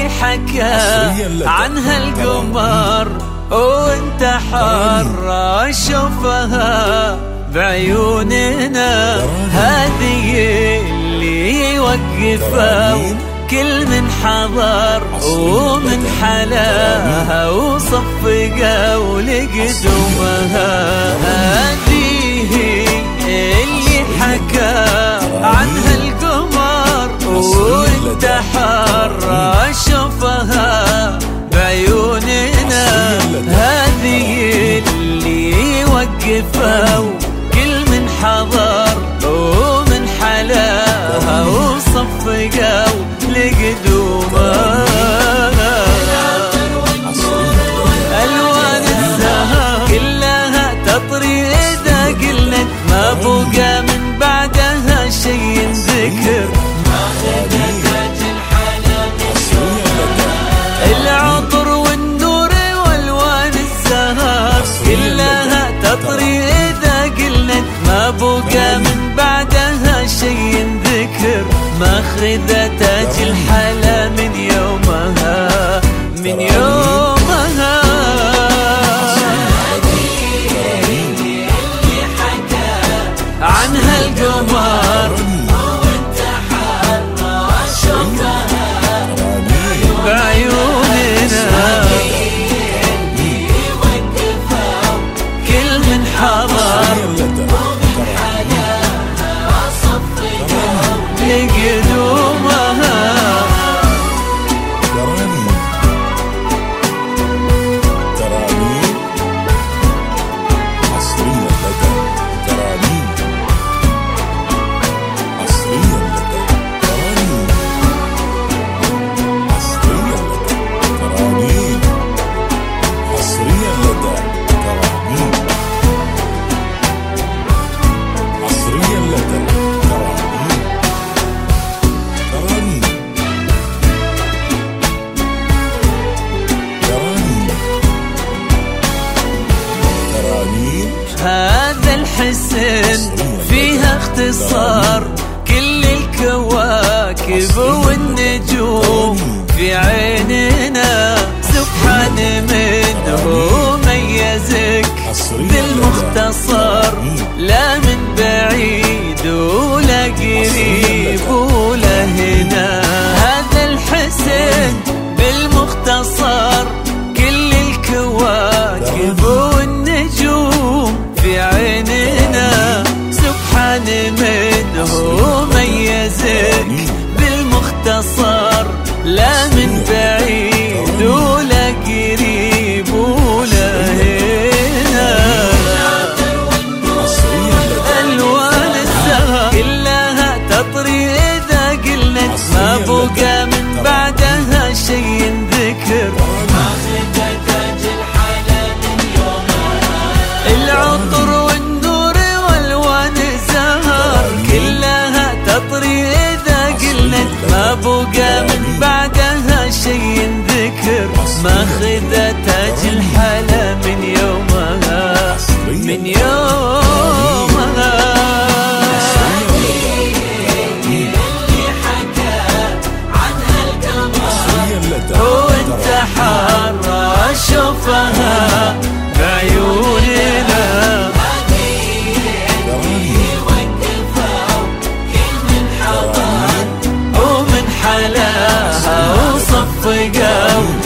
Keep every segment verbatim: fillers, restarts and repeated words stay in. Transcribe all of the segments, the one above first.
حكى عنها القمر وانت حر شوفها بعيوننا، هذه اللي وقفوا كل من حضر ومن حلاها وصفقوا لقدومها، هذه اللي حكى عنها القمر وانت حر شوفها بعيوننا، هذه اللي وقفوا كل من حضر ومن حلاها وصفقوا لقدومها، ألوان الزهر كلها تطري إذا قلنا ما بقى من بعدها شيء ذكر، العطر والنور والوان الزهر كلها تطري إذا قلنا ما بقى من بعدها شيء ذكر، ماخذة تاج الحلا من يومها من يومها، اللي حكى عنها القمر وانت حر شوفها بعيوننا، كل من حضر لقدومها، ترانيم حصريا لدى ترانيم حصريا لدى ترانيم حصريا لدى ترانيم حصريا لدى ترانيم حصريا لدى هذا الحسن فيها اختصار كل الكواكب والنجوم في عيننا، سبحان منه ميزك بالمختصر، لا من بعيد ولا قريب ولا هنا، هذا الحسن بالمختصر كل الكواكب والنجوم في عيننا، سبحان منه ميزك بالمختصر، لا من بعيد ولا قريب ولا هنا، ألوان الزهر كلها تطري إذا قلنا ما بقى من بعدها شيء ذكر، العطر والنور والوان الزهر كلها تطري إذا قلنا ما بقى من بعدها شيء ذكر، ماخذة تاج الحلا من يومها من يومها، اللي حكى عنها القمر وانت حر شوفها بعيوننا، ومن حلاها وصفقوا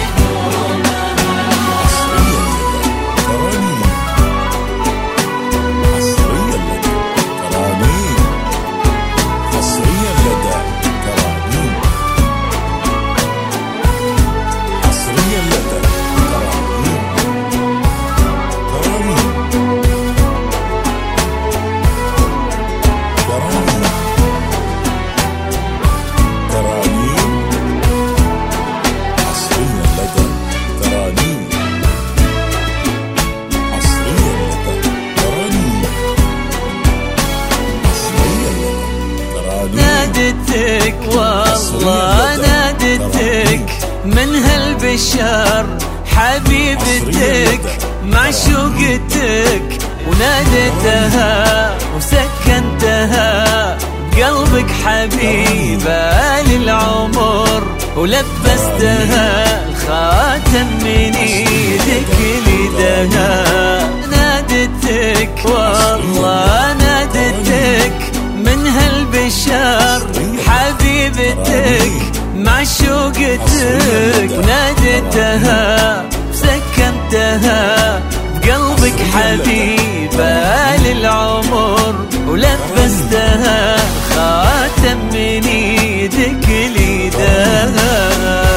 نادتك والله نادتك من هالبشر حبيبتك معشوقتك، وناديتها وسكنتها قلبك حبيبة للعمر، ولبستها الخاتم من ايدك ليدها. نادتك والله نادتك من هالبشر حبيبتك معشوقتك. ونادتها سكنتها بقلبك حبيبة للعمر، ولبستها خاتم من ايدك ليدها.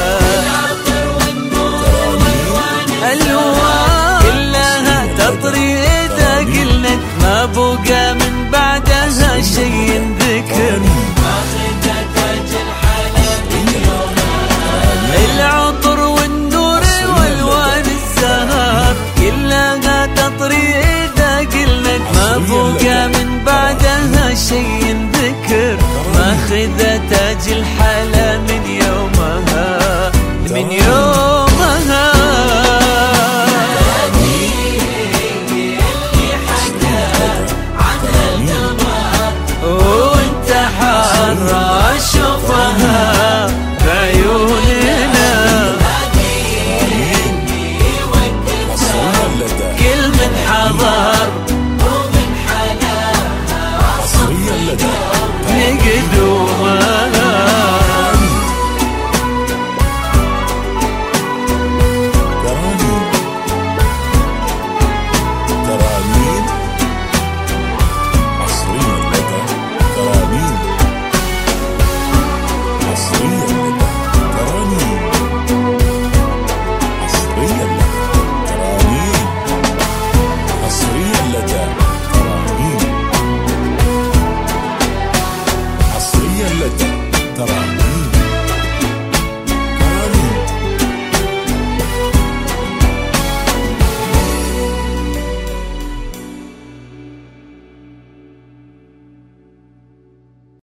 الوان كلها تطري اذا قلنا ما بقى من بعدها شي ينذكر. العطر والنور والوان الزهر كلها تطري اذا قلنا ما بقى من بعدها شي ينذكر. ماخذة تاج الحلا من يومها من يومها. وانت حرة شوفها بعيوننا كل من حضر ومن حلاها نقدوها. تراني